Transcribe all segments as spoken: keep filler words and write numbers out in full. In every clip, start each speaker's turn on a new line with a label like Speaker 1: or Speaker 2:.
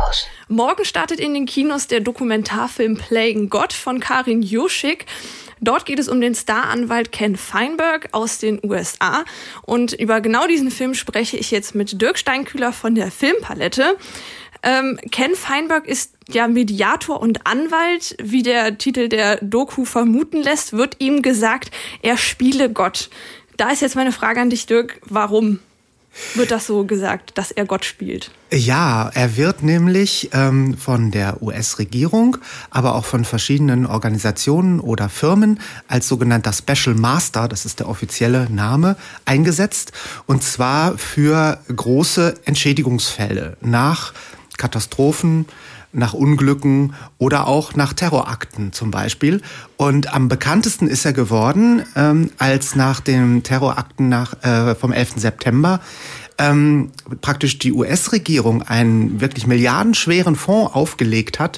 Speaker 1: Arthouse. Morgen startet in den Kinos der Dokumentarfilm Playing God von Karin Juschik. Dort geht es um den Staranwalt Ken Feinberg aus den U S A. Und über genau diesen Film spreche ich jetzt mit Dirk Steinkühler von der Filmpalette. Ähm, Ken Feinberg ist ja Mediator und Anwalt. Wie der Titel der Doku vermuten lässt, wird ihm gesagt, er spiele Gott. Da ist jetzt meine Frage an dich, Dirk. Warum wird das so gesagt, dass er Gott spielt?
Speaker 2: Ja, er wird nämlich ähm, von der U S-Regierung, aber auch von verschiedenen Organisationen oder Firmen als sogenannter Special Master, das ist der offizielle Name, eingesetzt. Und zwar für große Entschädigungsfälle nach Katastrophen, nach Unglücken oder auch nach Terrorakten zum Beispiel. Und am bekanntesten ist er geworden, ähm, als nach den Terrorakten nach, äh, vom elften September ähm, praktisch die U S-Regierung einen wirklich milliardenschweren Fonds aufgelegt hat,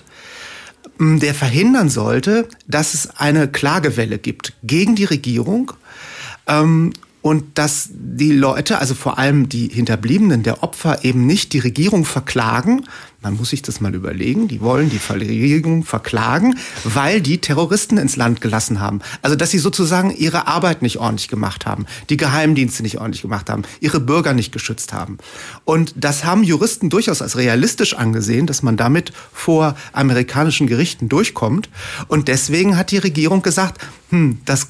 Speaker 2: der verhindern sollte, dass es eine Klagewelle gibt gegen die Regierung, ähm, und dass die Leute, also vor allem die Hinterbliebenen der Opfer, eben nicht die Regierung verklagen. Man muss sich das mal überlegen. Die wollen die Regierung verklagen, weil die Terroristen ins Land gelassen haben. Also dass sie sozusagen ihre Arbeit nicht ordentlich gemacht haben, die Geheimdienste nicht ordentlich gemacht haben, ihre Bürger nicht geschützt haben. Und das haben Juristen durchaus als realistisch angesehen, dass man damit vor amerikanischen Gerichten durchkommt. Und deswegen hat die Regierung gesagt, hm, das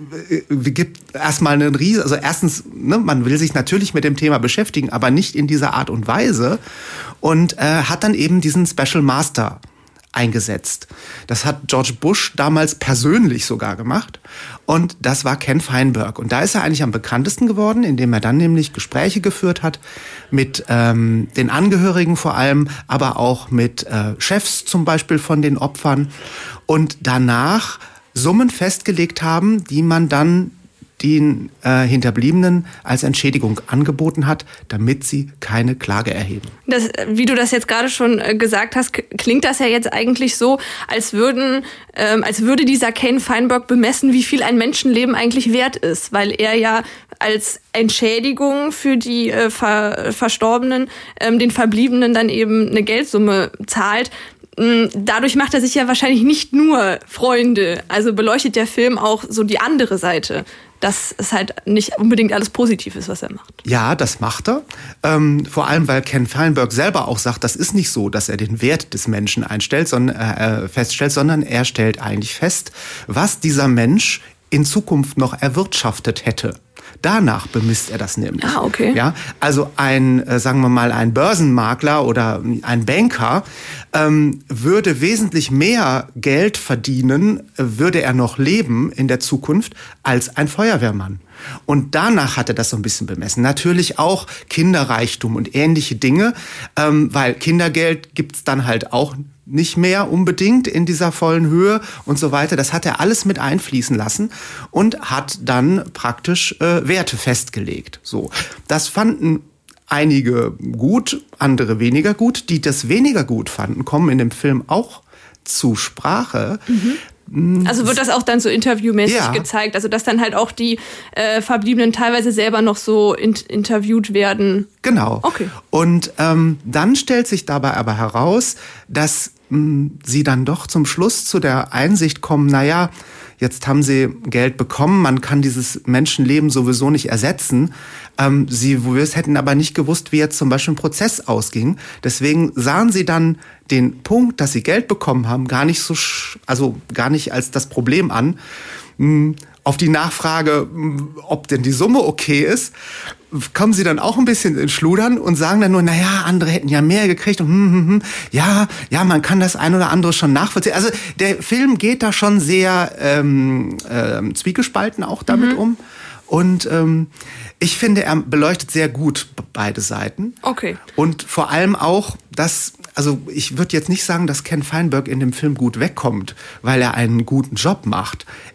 Speaker 2: gibt erstmal einen Riesen, also erstens, ne, man will sich natürlich mit dem Thema beschäftigen, aber nicht in dieser Art und Weise, und äh, hat dann eben diesen Special Master eingesetzt. Das hat George Bush damals persönlich sogar gemacht, und das war Ken Feinberg. Und da ist er eigentlich am bekanntesten geworden, indem er dann nämlich Gespräche geführt hat mit ähm, den Angehörigen vor allem, aber auch mit äh, Chefs zum Beispiel von den Opfern, und danach Summen festgelegt haben, die man dann den äh, Hinterbliebenen als Entschädigung angeboten hat, damit sie keine Klage erheben.
Speaker 1: Das, wie du das jetzt gerade schon äh, gesagt hast, klingt das ja jetzt eigentlich so, als würden, ähm, als würde dieser Ken Feinberg bemessen, wie viel ein Menschenleben eigentlich wert ist, weil er ja als Entschädigung für die äh, Ver- Verstorbenen ähm, den Verbliebenen dann eben eine Geldsumme zahlt. Dadurch macht er sich ja wahrscheinlich nicht nur Freunde, also beleuchtet der Film auch so die andere Seite, dass es halt nicht unbedingt alles positiv ist, was er macht.
Speaker 2: Ja, das macht er. Ähm, vor allem, weil Ken Feinberg selber auch sagt, das ist nicht so, dass er den Wert des Menschen einstellt, sondern, äh, feststellt, sondern er stellt eigentlich fest, was dieser Mensch in Zukunft noch erwirtschaftet hätte. Danach bemisst er das nämlich.
Speaker 1: Ah, okay.
Speaker 2: Ja, also ein, äh, sagen wir mal, ein Börsenmakler oder ein Banker ähm, würde wesentlich mehr Geld verdienen, würde er noch leben in der Zukunft, als ein Feuerwehrmann. Und danach hat er das so ein bisschen bemessen. Natürlich auch Kinderreichtum und ähnliche Dinge, ähm, weil Kindergeld gibt's dann halt auch nicht mehr unbedingt in dieser vollen Höhe und so weiter. Das hat er alles mit einfließen lassen und hat dann praktisch äh, Werte festgelegt. So, das fanden einige gut, andere weniger gut. Die das weniger gut fanden, kommen in dem Film auch zu Sprache.
Speaker 1: Mhm. Also wird das auch dann so interviewmäßig ja. gezeigt, also dass dann halt auch die äh, Verbliebenen teilweise selber noch so in- interviewt werden.
Speaker 2: Genau.
Speaker 1: Okay.
Speaker 2: Und ähm, dann stellt sich dabei aber heraus, dass mh, sie dann doch zum Schluss zu der Einsicht kommen, naja, jetzt haben sie Geld bekommen, man kann dieses Menschenleben sowieso nicht ersetzen. Ähm, sie hätten aber nicht gewusst, wie jetzt zum Beispiel ein Prozess ausging. Deswegen sahen sie dann den Punkt, dass sie Geld bekommen haben, gar nicht so, sch- also gar nicht als das Problem an. Mh, auf die Nachfrage, ob denn die Summe okay ist, kommen sie dann auch ein bisschen ins Schludern und sagen dann nur, naja, andere hätten ja mehr gekriegt und hm, hm, hm, ja, ja, man kann das ein oder andere schon nachvollziehen. Also der Film geht da schon sehr ähm, äh, zwiegespalten auch damit mhm. um. Und ähm, ich finde, er beleuchtet sehr gut beide Seiten.
Speaker 1: Okay.
Speaker 2: Und vor allem auch, dass, also ich würde jetzt nicht sagen, dass Ken Feinberg in dem Film gut wegkommt, weil er einen guten Job macht.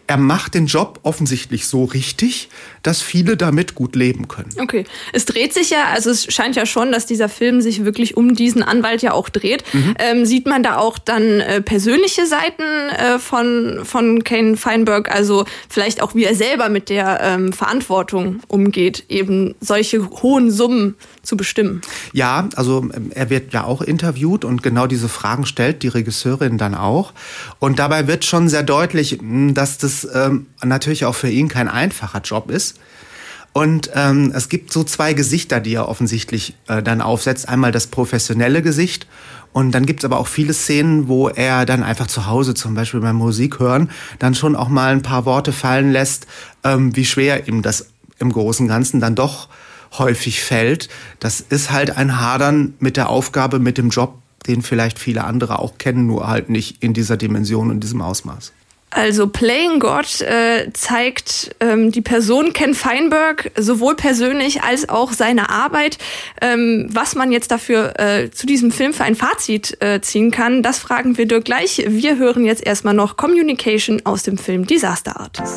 Speaker 2: er macht den Job offensichtlich so richtig, dass viele damit gut leben können.
Speaker 1: Okay. Es dreht sich ja, also es scheint ja schon, dass dieser Film sich wirklich um diesen Anwalt ja auch dreht. Mhm. Ähm, sieht man da auch dann äh, persönliche Seiten äh, von, von Kane Feinberg, also vielleicht auch wie er selber mit der ähm, Verantwortung umgeht, eben solche hohen Summen zu bestimmen?
Speaker 2: Ja, also er wird ja auch interviewt und genau diese Fragen stellt die Regisseurin dann auch. Und dabei wird schon sehr deutlich, dass das ähm, natürlich auch für ihn kein einfacher Job ist. Und ähm, es gibt so zwei Gesichter, die er offensichtlich äh, dann aufsetzt. Einmal das professionelle Gesicht und dann gibt's aber auch viele Szenen, wo er dann einfach zu Hause, zum Beispiel beim Musik hören, dann schon auch mal ein paar Worte fallen lässt, ähm, wie schwer ihm das im Großen und Ganzen dann doch häufig fällt. Das ist halt ein Hadern mit der Aufgabe, mit dem Job, den vielleicht viele andere auch kennen, nur halt nicht in dieser Dimension und in diesem Ausmaß.
Speaker 1: Also Playing God äh, zeigt ähm, die Person Ken Feinberg sowohl persönlich als auch seine Arbeit. Ähm, was man jetzt dafür äh, zu diesem Film für ein Fazit äh, ziehen kann, das fragen wir Dirk gleich. Wir hören jetzt erstmal noch Communication aus dem Film Disaster Artist.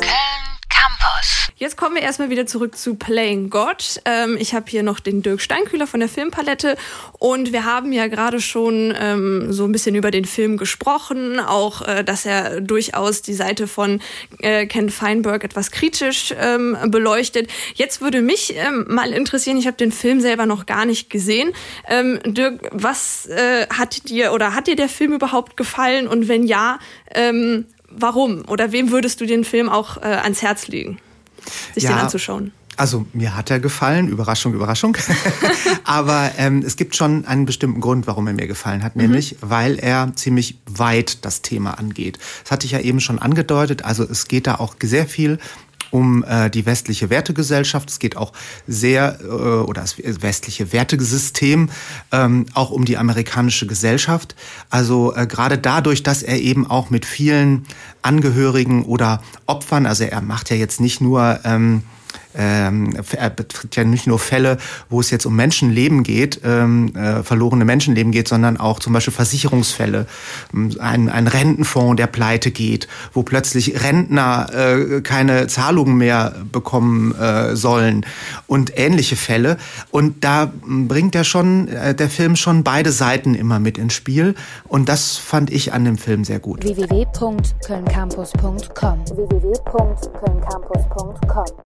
Speaker 1: Campus. Jetzt kommen wir erstmal wieder zurück zu Playing God. Ähm, ich habe hier noch den Dirk Steinkühler von der Filmpalette und wir haben ja gerade schon ähm, so ein bisschen über den Film gesprochen, auch äh, dass er durchaus die Seite von äh, Ken Feinberg etwas kritisch ähm, beleuchtet. Jetzt würde mich ähm, mal interessieren, ich habe den Film selber noch gar nicht gesehen. Ähm, Dirk, was äh, hat dir oder hat dir der Film überhaupt gefallen und wenn ja, ähm, warum? Oder wem würdest du den Film auch äh, ans Herz legen, sich ja, den anzuschauen?
Speaker 2: Also mir hat er gefallen, Überraschung, Überraschung. Aber ähm, es gibt schon einen bestimmten Grund, warum er mir gefallen hat, mhm. nämlich weil er ziemlich weit das Thema angeht. Das hatte ich ja eben schon angedeutet. Also es geht da auch sehr viel um äh, die westliche Wertegesellschaft. Es geht auch sehr, äh, oder das westliche Wertesystem, ähm, auch um die amerikanische Gesellschaft. Also äh, gerade dadurch, dass er eben auch mit vielen Angehörigen oder Opfern, also er macht ja jetzt nicht nur... Ähm, Ähm, er betrifft ja nicht nur Fälle, wo es jetzt um Menschenleben geht, ähm, äh, verlorene Menschenleben geht, sondern auch zum Beispiel Versicherungsfälle. Ein, ein Rentenfonds, der pleite geht, wo plötzlich Rentner äh, keine Zahlungen mehr bekommen äh, sollen und ähnliche Fälle. Und da bringt er schon, äh, der Film schon beide Seiten immer mit ins Spiel. Und das fand ich an dem Film sehr gut.
Speaker 3: w w w punkt köln campus punkt com w w w punkt köln campus punkt com